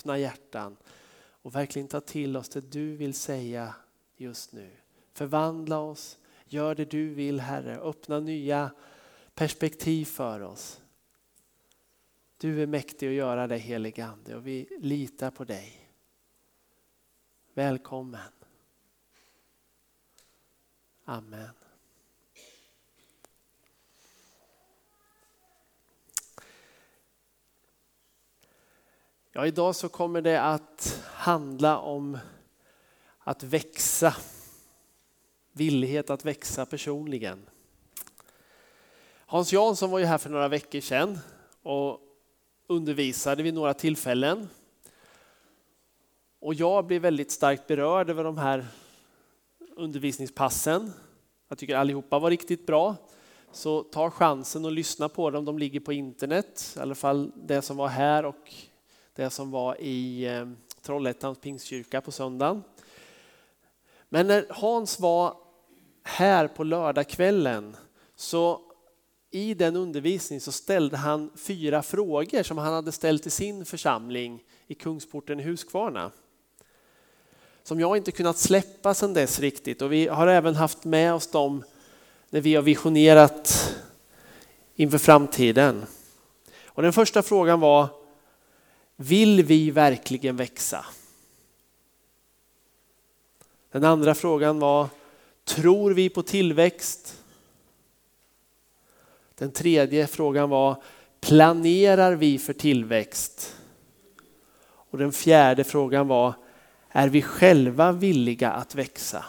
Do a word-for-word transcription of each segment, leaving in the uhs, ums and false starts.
öppna hjärtan och verkligen ta till oss det du vill säga just nu. Förvandla oss, gör det du vill Herre, öppna nya perspektiv för oss. Du är mäktig att göra det, helige Ande, och vi litar på dig. Välkommen. Amen. Ja, idag så kommer det att handla om att växa. Villighet att växa personligen. Hans Jansson var ju här för några veckor sedan och undervisade vid några tillfällen. Och jag blev väldigt starkt berörd över de här undervisningspassen. Jag tycker allihopa var riktigt bra. Så ta chansen och lyssna på dem. De ligger på internet. I alla fall det som var här och det som var i Trollhättans Pingstkyrka på söndagen. Men när Hans var här på lördagskvällen, så i den undervisningen så ställde han fyra frågor som han hade ställt till sin församling i Kungsporten i Huskvarna. Som jag inte kunnat släppa sedan dess riktigt, och vi har även haft med oss dem när vi har visionerat inför framtiden. Och den första frågan var: vill vi verkligen växa? Den andra frågan var: tror vi på tillväxt? Den tredje frågan var: planerar vi för tillväxt? Och den fjärde frågan var: är vi själva villiga att växa?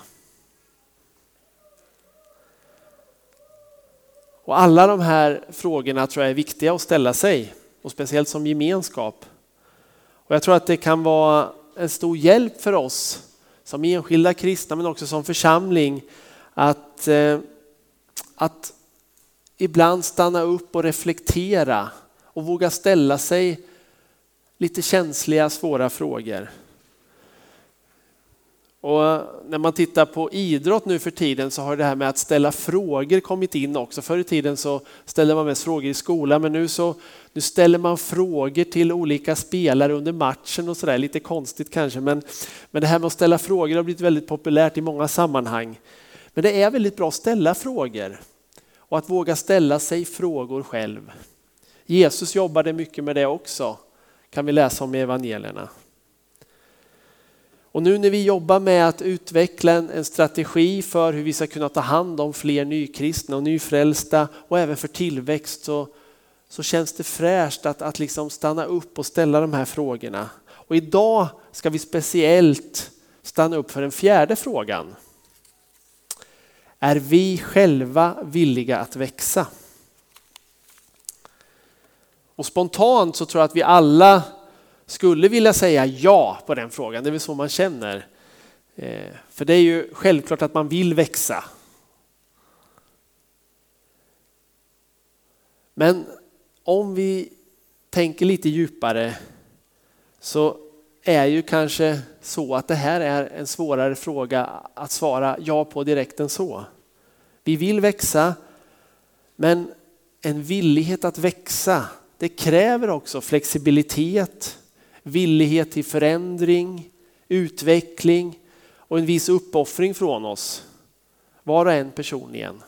Och alla de här frågorna tror jag är viktiga att ställa sig, och speciellt som gemenskap. Och jag tror att det kan vara en stor hjälp för oss som enskilda kristna, men också som församling, att, eh, att ibland stanna upp och reflektera och våga ställa sig lite känsliga, svåra frågor. Och när man tittar på idrott nu för tiden så har det här med att ställa frågor kommit in också. Förr i tiden så ställde man mest frågor i skolan, men nu så nu ställer man frågor till olika spelare under matchen och sådär. Lite konstigt kanske, men, men det här med att ställa frågor har blivit väldigt populärt i många sammanhang. Men det är väldigt bra att ställa frågor och att våga ställa sig frågor själv. Jesus jobbade mycket med det också, kan vi läsa om i evangelierna. Och nu när vi jobbar med att utveckla en, en strategi för hur vi ska kunna ta hand om fler nykristna och nyfrälsta och även för tillväxt, så, så känns det fräscht att, att liksom stanna upp och ställa de här frågorna. Och idag ska vi speciellt stanna upp för den fjärde frågan. Är vi själva villiga att växa? Och spontant så tror jag att vi alla skulle vilja säga ja på den frågan. Det är väl så man känner. Eh, för det är ju självklart att man vill växa. Men om vi tänker lite djupare så är ju kanske så att det här är en svårare fråga att svara ja på direkt än så. Vi vill växa, men en villighet att växa, det kräver också flexibilitet, villighet till förändring, utveckling och en viss uppoffring från oss, var och en personligen.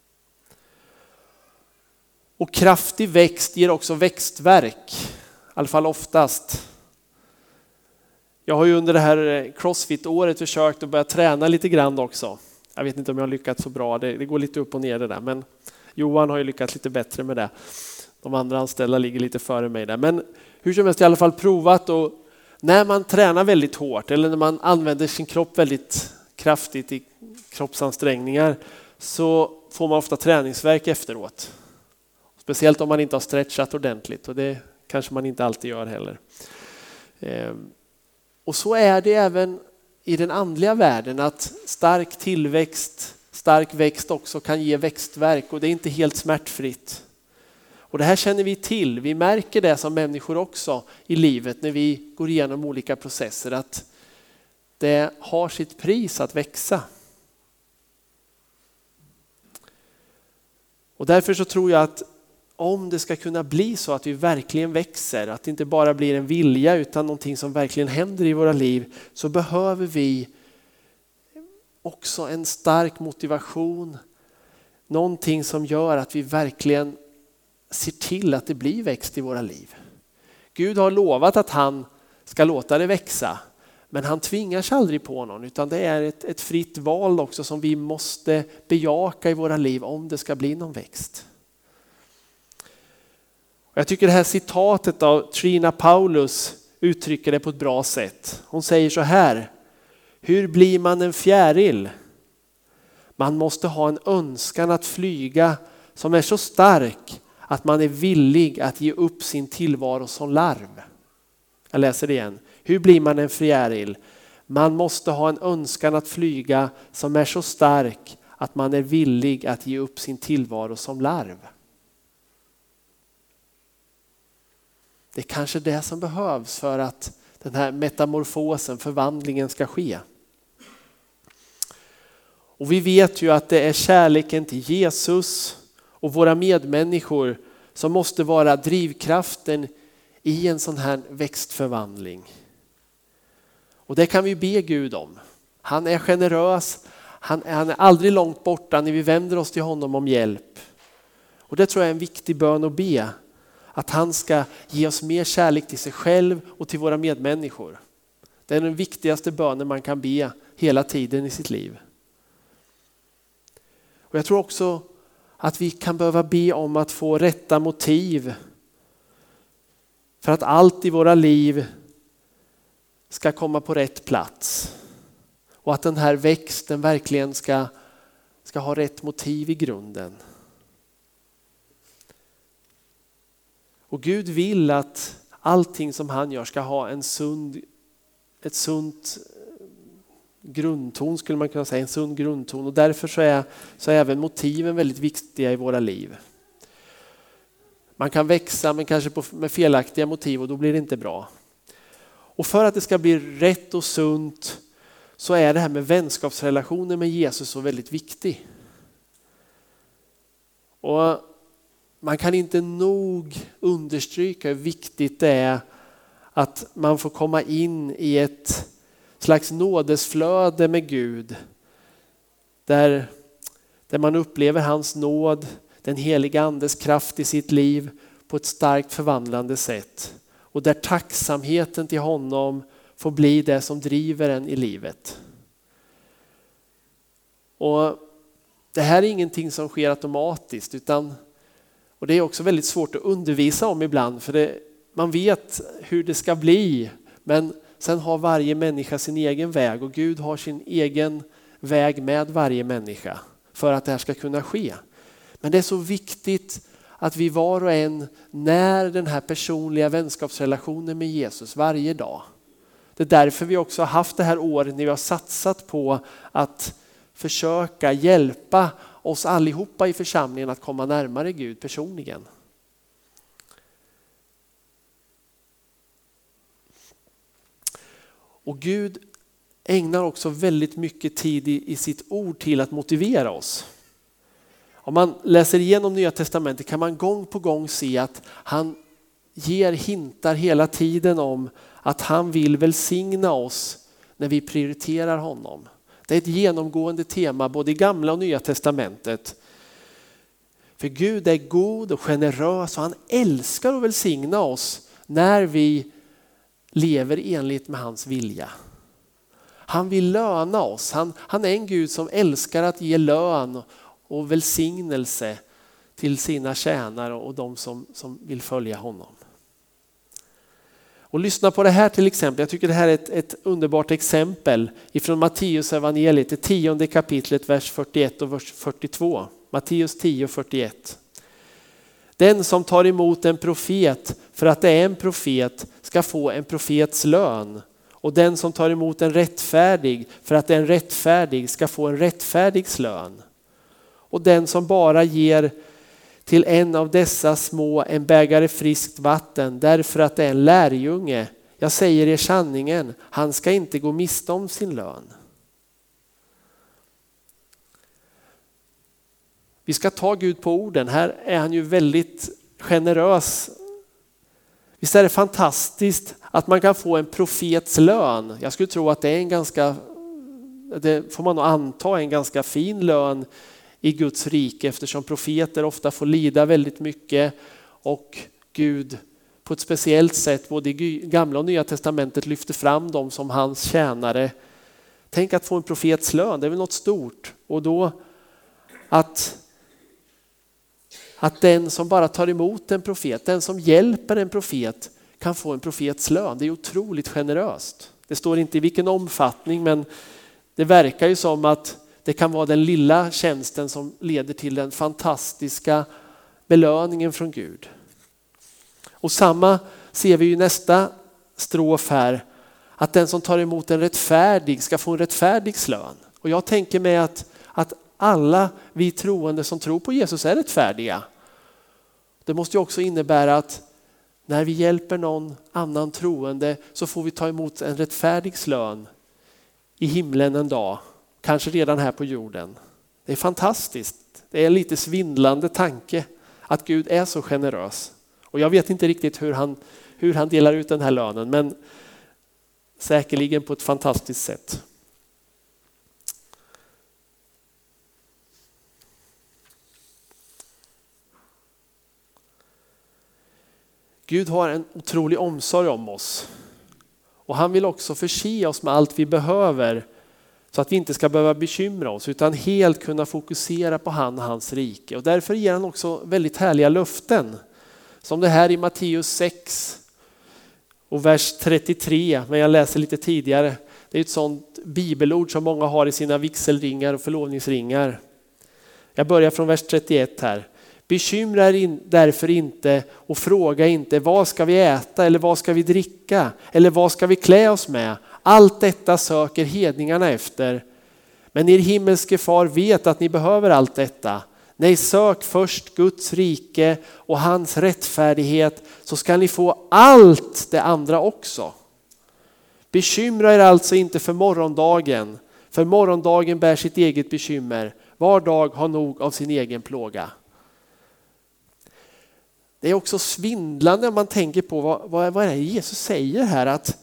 Och kraftig växt ger också växtverk, i alla fall oftast. Jag har ju under det här CrossFit-året försökt att börja träna lite grann också. Jag vet inte om jag har lyckats så bra, det, det går lite upp och ner det där, men Johan har ju lyckats lite bättre med det. De andra anställda ligger lite före mig där. Men hur som helst i alla fall provat, och när man tränar väldigt hårt eller när man använder sin kropp väldigt kraftigt i kroppsansträngningar så får man ofta träningsvärk efteråt. Speciellt om man inte har stretchat ordentligt, och det kanske man inte alltid gör heller. Och så är det även i den andliga världen, att stark tillväxt, stark växt också kan ge växtverk, och det är inte helt smärtfritt. Och det här känner vi till. Vi märker det som människor också i livet när vi går igenom olika processer, att det har sitt pris att växa. Och därför så tror jag att om det ska kunna bli så att vi verkligen växer, att det inte bara blir en vilja utan någonting som verkligen händer i våra liv, så behöver vi också en stark motivation. Någonting som gör att vi verkligen ser till att det blir växt i våra liv. Gud har lovat att han ska låta det växa. Men han tvingar sig aldrig på någon, utan det är ett, ett fritt val också som vi måste bejaka i våra liv om det ska bli någon växt. Och jag tycker det här citatet av Trina Paulus uttrycker det på ett bra sätt. Hon säger så här: hur blir man en fjäril? Man måste ha en önskan att flyga som är så stark att man är villig att ge upp sin tillvaro som larv. Jag läser det igen. Hur blir man en fjäril? Man måste ha en önskan att flyga som är så stark att man är villig att ge upp sin tillvaro som larv. Det är kanske det som behövs för att den här metamorfosen, förvandlingen ska ske. Och vi vet ju att det är kärleken till Jesus och våra medmänniskor som måste vara drivkraften i en sån här växtförvandling. Och det kan vi be Gud om. Han är generös, han är, han är aldrig långt borta när vi vänder oss till honom om hjälp. Och det tror jag är en viktig bön att be. Att han ska ge oss mer kärlek till sig själv och till våra medmänniskor. Det är den viktigaste bönen man kan be hela tiden i sitt liv. Och jag tror också att vi kan behöva be om att få rätta motiv för att allt i våra liv ska komma på rätt plats. Och att den här växten verkligen ska, ska ha rätt motiv i grunden. Och Gud vill att allting som han gör ska ha en sund, ett sunt grundton, skulle man kunna säga, en sund grundton. Och därför så är, så är även motiven väldigt viktiga i våra liv. Man kan växa men kanske på, med felaktiga motiv, och då blir det inte bra. Och för att det ska bli rätt och sunt så är det här med vänskapsrelationer med Jesus så väldigt viktig. Och man kan inte nog understryka hur viktigt det är att man får komma in i ett slags nådesflöde med Gud. Där, där man upplever hans nåd, den heliga andes kraft i sitt liv på ett starkt förvandlande sätt. Och där tacksamheten till honom får bli det som driver en i livet. Och det här är ingenting som sker automatiskt, utan, och det är också väldigt svårt att undervisa om ibland, för det, man vet hur det ska bli, men sen har varje människa sin egen väg, och Gud har sin egen väg med varje människa för att det här ska kunna ske. Men det är så viktigt att vi var och en när den här personliga vänskapsrelationen med Jesus varje dag. Det är därför vi också har haft det här året när vi har satsat på att försöka hjälpa oss allihopa i församlingen att komma närmare Gud personligen. Och Gud ägnar också väldigt mycket tid i, i sitt ord till att motivera oss. Om man läser igenom Nya testamentet kan man gång på gång se att han ger hintar hela tiden om att han vill välsigna oss när vi prioriterar honom. Det är ett genomgående tema både i Gamla och Nya testamentet. För Gud är god och generös och han älskar att välsigna oss när vi lever enligt med hans vilja. Han vill löna oss. Han, han är en Gud som älskar att ge lön och välsignelse till sina tjänare och de som, som vill följa honom. Och lyssna på det här till exempel. Jag tycker det här är ett, ett underbart exempel ifrån Matteus evangeliet, det tionde kapitlet, vers fyrtioett och vers fyrtiotvå. Matteus tio fyrtioett. Den som tar emot en profet för att det är en profet ska få en profets lön. Och den som tar emot en rättfärdig för att det är en rättfärdig ska få en rättfärdigs lön. Och den som bara ger till en av dessa små en bägare friskt vatten därför att det är en lärjunge, jag säger er sanningen, han ska inte gå miste om sin lön. Vi ska ta Gud på orden. Här är han ju väldigt generös. Visst är det fantastiskt att man kan få en profets lön. Jag skulle tro att det är en ganska, det får man nog anta, en ganska fin lön i Guds rike, eftersom profeter ofta får lida väldigt mycket och Gud på ett speciellt sätt både i gamla och nya testamentet lyfter fram dem som hans tjänare. Tänk att få en profets lön, det är väl något stort. Och då att, att den som bara tar emot en profet, den som hjälper en profet kan få en profets lön. Det är otroligt generöst. Det står inte i vilken omfattning, men det verkar ju som att det kan vara den lilla tjänsten som leder till den fantastiska belöningen från Gud. Och samma ser vi i nästa strof här, att den som tar emot en rättfärdig ska få en rättfärdig lön. Och jag tänker mig att, att alla vi troende som tror på Jesus är rättfärdiga. Det måste ju också innebära att när vi hjälper någon annan troende så får vi ta emot en rättfärdig lön i himlen en dag. Kanske redan här på jorden. Det är fantastiskt. Det är en lite svindlande tanke att Gud är så generös. Och jag vet inte riktigt hur han, hur han delar ut den här lönen, men säkerligen på ett fantastiskt sätt. Gud har en otrolig omsorg om oss. Och han vill också förse oss med allt vi behöver så att vi inte ska behöva bekymra oss utan helt kunna fokusera på han och hans rike. Och därför ger han också väldigt härliga löften. Som det här i Matteus sex och vers trettiotre, men jag läser lite tidigare. Det är ett sånt bibelord som många har i sina vigselringar och förlovningsringar. Jag börjar från vers trettioett här. Bekymra er därför inte och fråga inte vad ska vi äta eller vad ska vi dricka eller vad ska vi klä oss med. Allt detta söker hedningarna efter. Men er himmelske far vet att ni behöver allt detta. Nej, sök först Guds rike och hans rättfärdighet så ska ni få allt det andra också. Bekymra er alltså inte för morgondagen, för morgondagen bär sitt eget bekymmer. Var dag har nog av sin egen plåga. Det är också svindlande om man tänker på vad, vad, vad är det Jesus säger här, att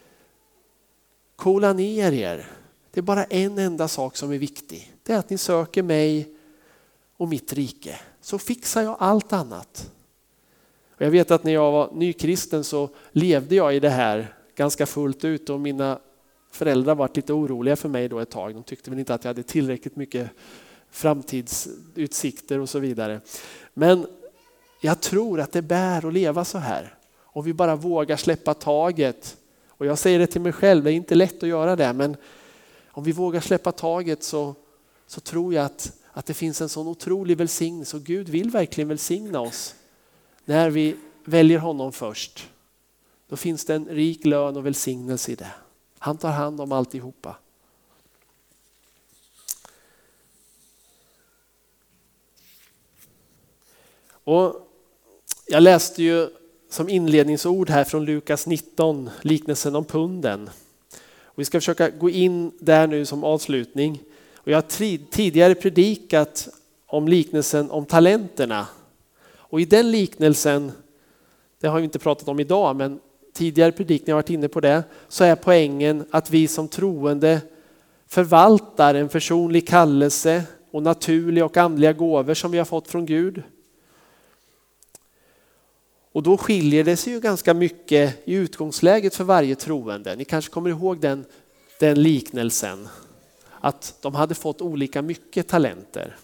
kola ner er. Det är bara en enda sak som är viktig. Det är att ni söker mig och mitt rike. Så fixar jag allt annat. Och jag vet att när jag var nykristen så levde jag i det här ganska fullt ut och mina föräldrar var lite oroliga för mig då ett tag. De tyckte väl inte att jag hade tillräckligt mycket framtidsutsikter och så vidare. Men jag tror att det bär att leva så här. Om vi bara vågar släppa taget. Och jag säger det till mig själv, det är inte lätt att göra det. Men om vi vågar släppa taget så, så tror jag att, att det finns en sån otrolig välsignelse. Och Gud vill verkligen välsigna oss. När vi väljer honom först. Då finns det en rik lön och välsignelse i det. Han tar hand om alltihopa. Och jag läste ju som inledningsord här från Lukas nitton, liknelsen om punden. Och vi ska försöka gå in där nu som avslutning. Och jag har tidigare predikat om liknelsen om talenterna. Och i den liknelsen, det har vi inte pratat om idag, men tidigare predikningar har varit inne på det, så är poängen att vi som troende förvaltar en personlig kallelse och naturliga och andliga gåvor som vi har fått från Gud. Och då skiljer det sig ju ganska mycket i utgångsläget för varje troende. Ni kanske kommer ihåg den, den liknelsen. Att de hade fått olika mycket talenter.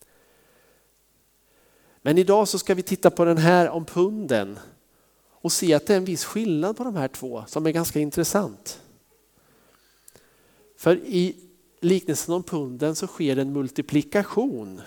Men idag så ska vi titta på den här om punden. Och se att det är en viss skillnad på de här två som är ganska intressant. För i liknelsen om punden så sker en multiplikation.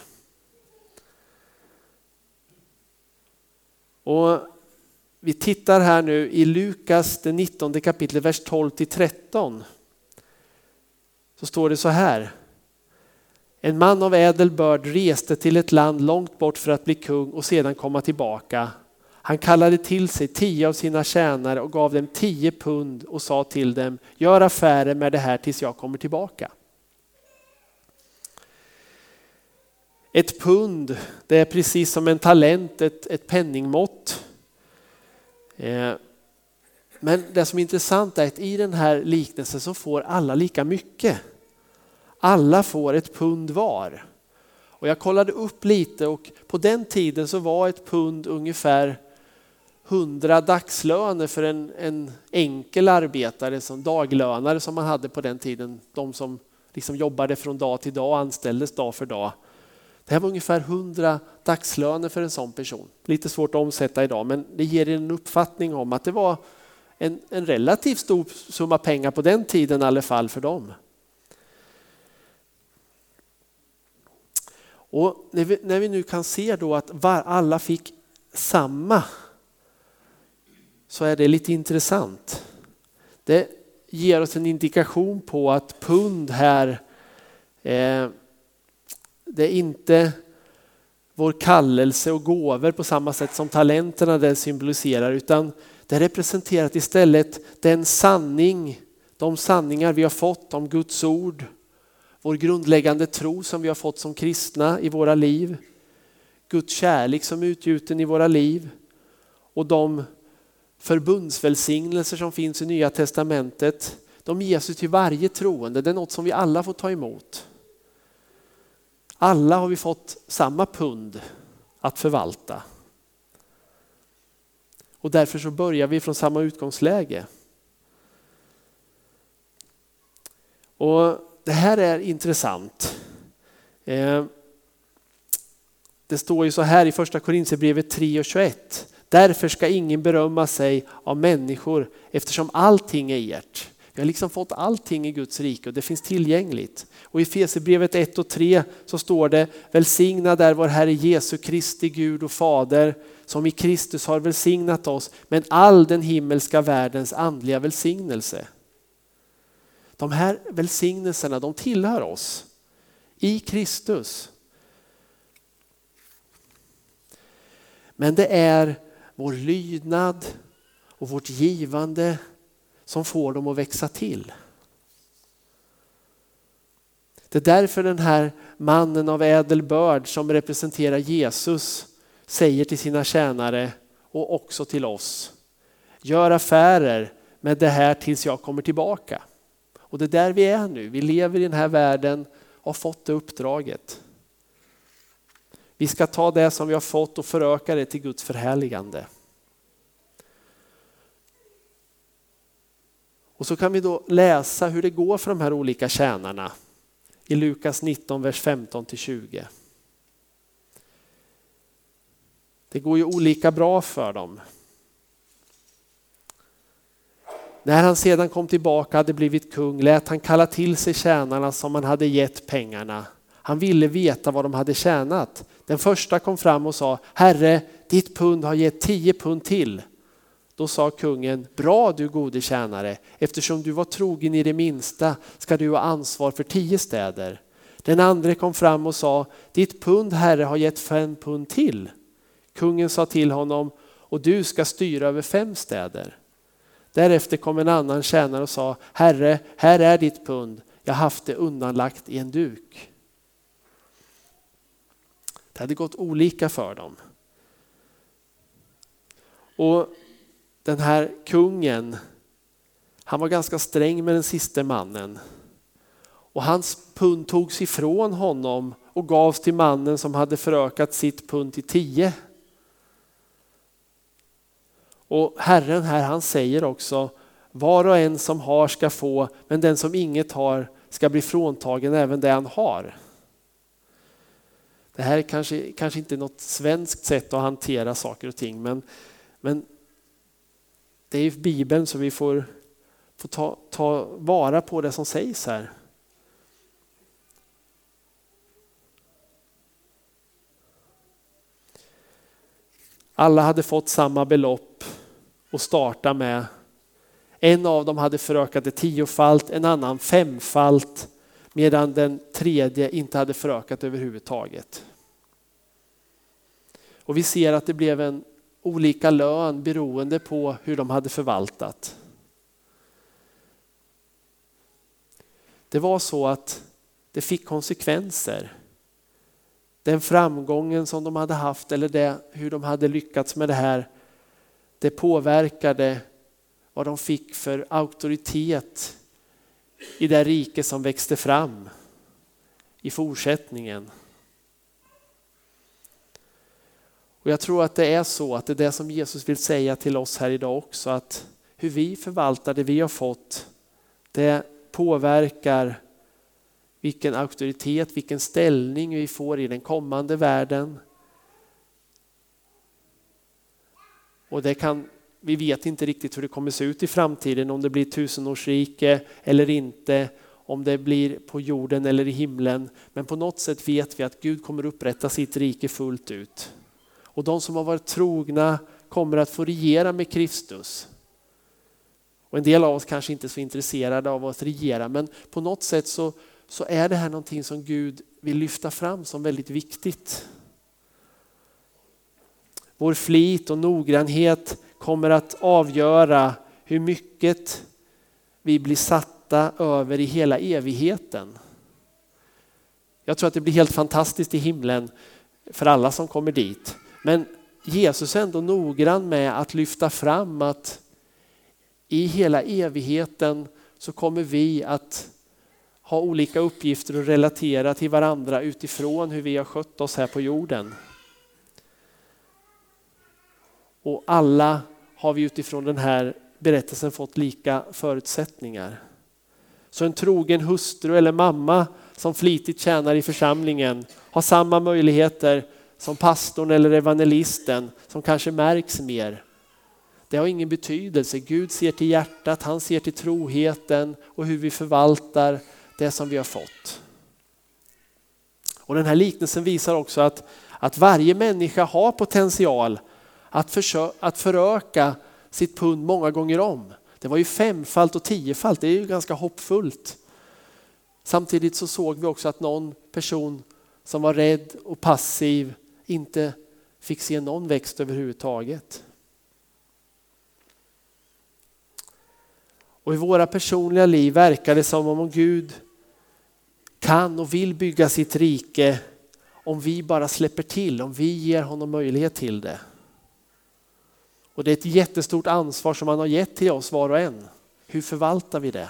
Och vi tittar här nu i Lukas det nittonde kapitlet vers tolv till tretton. Så står det så här. En man av ädel börd reste till ett land långt bort för att bli kung och sedan komma tillbaka. Han kallade till sig tio av sina tjänare och gav dem tio pund och sa till dem, gör affärer med det här tills jag kommer tillbaka. Ett pund, det är precis som en talent, ett, ett penningmått. Eh, men det som är intressant är att i den här liknelsen så får alla lika mycket. Alla får ett pund var. Och jag kollade upp lite och på den tiden så var ett pund ungefär hundra dagslöner för en, en enkel arbetare som daglönare som man hade på den tiden. De som liksom jobbade från dag till dag och anställdes dag för dag. Det här var ungefär hundra dagslöner för en sån person. Lite svårt att omsätta idag, men det ger en uppfattning om att det var en, en relativt stor summa pengar på den tiden i alla fall för dem. Och när vi, när vi nu kan se då att var, alla fick samma, så är det lite intressant. Det ger oss en indikation på att pund här, eh, det är inte vår kallelse och gåvor på samma sätt som talenterna det symboliserar, utan det representerar istället den sanning, de sanningar vi har fått om Guds ord, vår grundläggande tro som vi har fått som kristna i våra liv, Guds kärlek som är utgjuten i våra liv och de förbundsvälsignelser som finns i Nya testamentet. De ges till varje troende, det är något som vi alla får ta emot. Alla har vi fått samma pund att förvalta. Och därför så börjar vi från samma utgångsläge. Och det här är intressant. Det står ju så här i första Korinthierbrevet tre och tjugoett. Därför ska ingen berömma sig av människor eftersom allting är ert. Vi har liksom fått allting i Guds rike och det finns tillgängligt. Och i Efesierbrevet ett och tre så står det: välsignad är vår Herre Jesu Kristi Gud och Fader som i Kristus har välsignat oss med all den himmelska världens andliga välsignelse. De här välsignelserna, de tillhör oss i Kristus. Men det är vår lydnad och vårt givande som får dem att växa till. Det är därför den här mannen av ädel börd som representerar Jesus säger till sina tjänare och också till oss: gör affärer med det här tills jag kommer tillbaka. Och det är där vi är nu. Vi lever i den här världen och har fått det uppdraget. Vi ska ta det som vi har fått och föröka det till Guds förhärligande. Och så kan vi då läsa hur det går för de här olika tjänarna i Lukas nitton, vers femton till tjugo. Det går ju olika bra för dem. När han sedan kom tillbaka hade blivit kung lät han kalla till sig tjänarna som han hade gett pengarna. Han ville veta vad de hade tjänat. Den första kom fram och sa: Herre, ditt pund har gett tio pund till. Då sa kungen: bra du gode tjänare, eftersom du var trogen i det minsta ska du ha ansvar för tio städer. Den andra kom fram och sa: ditt pund, herre, har gett fem pund till. Kungen sa till honom: och du ska styra över fem städer. Därefter kom en annan tjänare och sa: herre, här är ditt pund, jag har haft det undanlagt i en duk. Det hade gått olika för dem. Och den här kungen, han var ganska sträng med den sista mannen. Och hans pund togs ifrån honom och gavs till mannen som hade förökat sitt pund till tio. Och Herren här, han säger också: var och en som har ska få, men den som inget har ska bli fråntagen även det han har. Det här är kanske, kanske inte något svenskt sätt att hantera saker och ting, men, men det är Bibeln, så vi får, får ta, ta vara på det som sägs här. Alla hade fått samma belopp att starta med. En av dem hade förökat det tiofalt, en annan femfalt, medan den tredje inte hade förökat överhuvudtaget. Och vi ser att det blev en olika lön beroende på hur de hade förvaltat. Det var så att det fick konsekvenser. den framgången som de hade haft eller det, hur de hade lyckats med det här, det påverkade vad de fick för auktoritet i det rike som växte fram i fortsättningen. Och jag tror att det är så att det är det som Jesus vill säga till oss här idag också, att hur vi förvaltar det vi har fått, det påverkar vilken auktoritet, vilken ställning vi får i den kommande världen. Och det kan, vi vet inte riktigt hur det kommer se ut i framtiden, om det blir tusenårsrike eller inte, om det blir på jorden eller i himlen. Men på något sätt vet vi att Gud kommer upprätta sitt rike fullt ut. Och de som har varit trogna kommer att få regera med Kristus. Och en del av oss kanske inte är så intresserade av att regera, men på något sätt så, så är det här någonting som Gud vill lyfta fram som väldigt viktigt. Vår flit och noggrannhet kommer att avgöra hur mycket vi blir satta över i hela evigheten. Jag tror att det blir helt fantastiskt i himlen för alla som kommer dit. Men Jesus är ändå noggrann med att lyfta fram att i hela evigheten så kommer vi att ha olika uppgifter att relatera till varandra utifrån hur vi har skött oss här på jorden. Och alla har vi utifrån den här berättelsen fått lika förutsättningar. Så en trogen hustru eller mamma som flitigt tjänar i församlingen har samma möjligheter som pastorn eller evangelisten som kanske märks mer. Det har ingen betydelse. Gud ser till hjärtat, han ser till troheten och hur vi förvaltar det som vi har fått. Och den här liknelsen visar också att, att varje människa har potential att, försö- att föröka sitt pund många gånger om. Det var ju femfalt och tiofalt, det är ju ganska hoppfullt. Samtidigt så såg vi också att någon person som var rädd och passiv inte fick se någon växt överhuvudtaget. Och i våra personliga liv verkar det som om Gud kan och vill bygga sitt rike om vi bara släpper till, om vi ger honom möjlighet till det. Och det är ett jättestort ansvar som han har gett till oss var och en. Hur förvaltar vi det?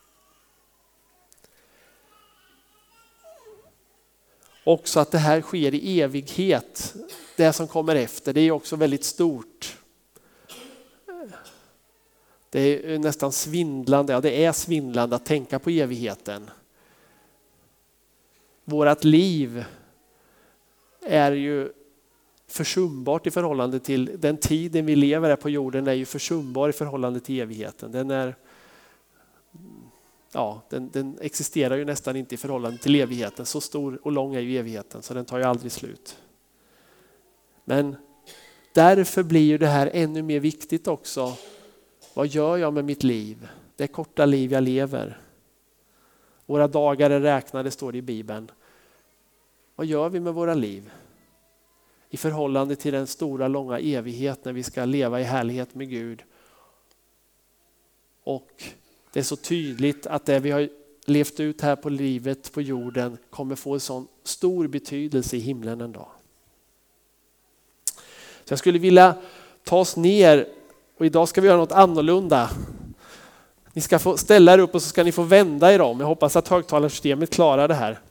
Också att det här sker i evighet. Det som kommer efter, det är också väldigt stort. Det är nästan svindlande, ja det är svindlande att tänka på evigheten. Vårat liv är ju försumbart i förhållande till den tiden vi lever här på jorden, är ju försumbar i förhållande till evigheten. Den är, ja, den, den existerar ju nästan inte i förhållande till evigheten. Så stor och lång är ju evigheten, så den tar ju aldrig slut. Men därför blir ju det här ännu mer viktigt också. Vad gör jag med mitt liv? Det korta liv jag lever. Våra dagar är räknade, står det i Bibeln. Vad gör vi med våra liv? I förhållande till den stora långa evighet när vi ska leva i härlighet med Gud. Och det är så tydligt att det vi har levt ut här på livet på jorden kommer få en sån stor betydelse i himlen en dag. Så jag skulle vilja ta oss ner, och idag ska vi göra något annorlunda. Ni ska få ställa er upp och så ska ni få vända er om. Jag hoppas att högtalarsystemet klarar det här.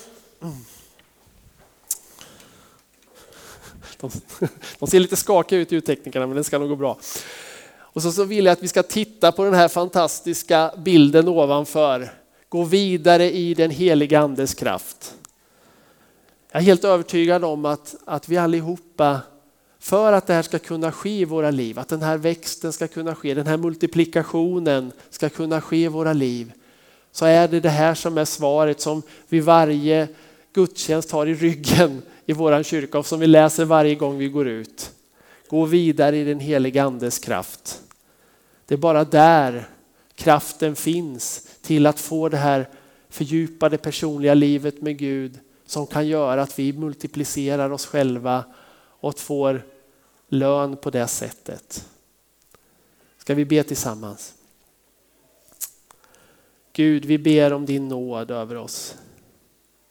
De, de ser lite skakiga ut, ljudteknikerna, men det ska nog gå bra. Och så, så vill jag att vi ska titta på den här fantastiska bilden ovanför. Gå vidare i den heliga andes kraft. Jag är helt övertygad om att, att vi allihopa, för att det här ska kunna ske i våra liv, att den här växten ska kunna ske, den här multiplikationen ska kunna ske i våra liv, så är det det här som är svaret som vi varje gudstjänst har i ryggen i våran kyrka och som vi läser varje gång vi går ut. Gå vidare i den heliga andes kraft. Det är bara där kraften finns till att få det här fördjupade personliga livet med Gud som kan göra att vi multiplicerar oss själva och får lön på det sättet. Ska vi be tillsammans? Gud, vi ber om din nåd över oss.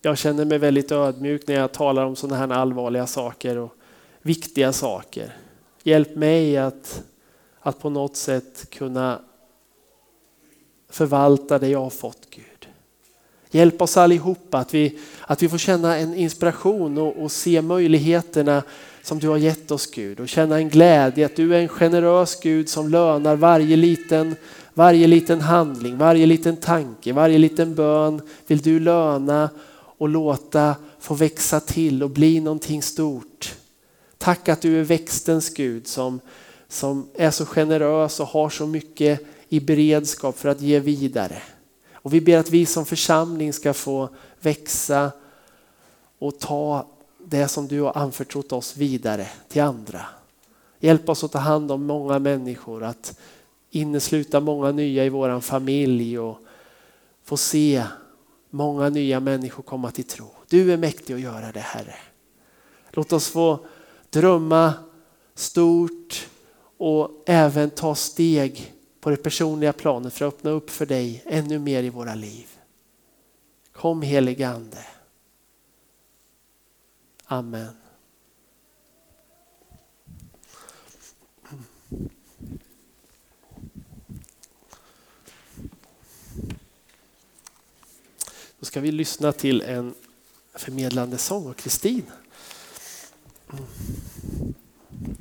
Jag känner mig väldigt ödmjuk när jag talar om sådana här allvarliga saker och viktiga saker. Hjälp mig att, att på något sätt kunna förvalta det jag har fått, Gud. Hjälp oss allihopa att vi, att vi får känna en inspiration och, och se möjligheterna som du har gett oss, Gud. Och känna en glädje att du är en generös Gud som lönar varje liten, varje liten handling, varje liten tanke, varje liten bön vill du löna och låta få växa till och bli någonting stort. Tack att du är växtens Gud som, som är så generös och har så mycket i beredskap för att ge vidare. Och vi ber att vi som församling ska få växa och ta det som du har anförtrott oss vidare till andra. Hjälp oss att ta hand om många människor, att innesluta många nya i våran familj och få se många nya människor komma till tro. Du är mäktig att göra det, Herre. Låt oss få drömma stort och även ta steg på det personliga planet för att öppna upp för dig ännu mer i våra liv. Kom, helige Ande. Amen. Då ska vi lyssna till en förmedlande sång av Kristin. Mm.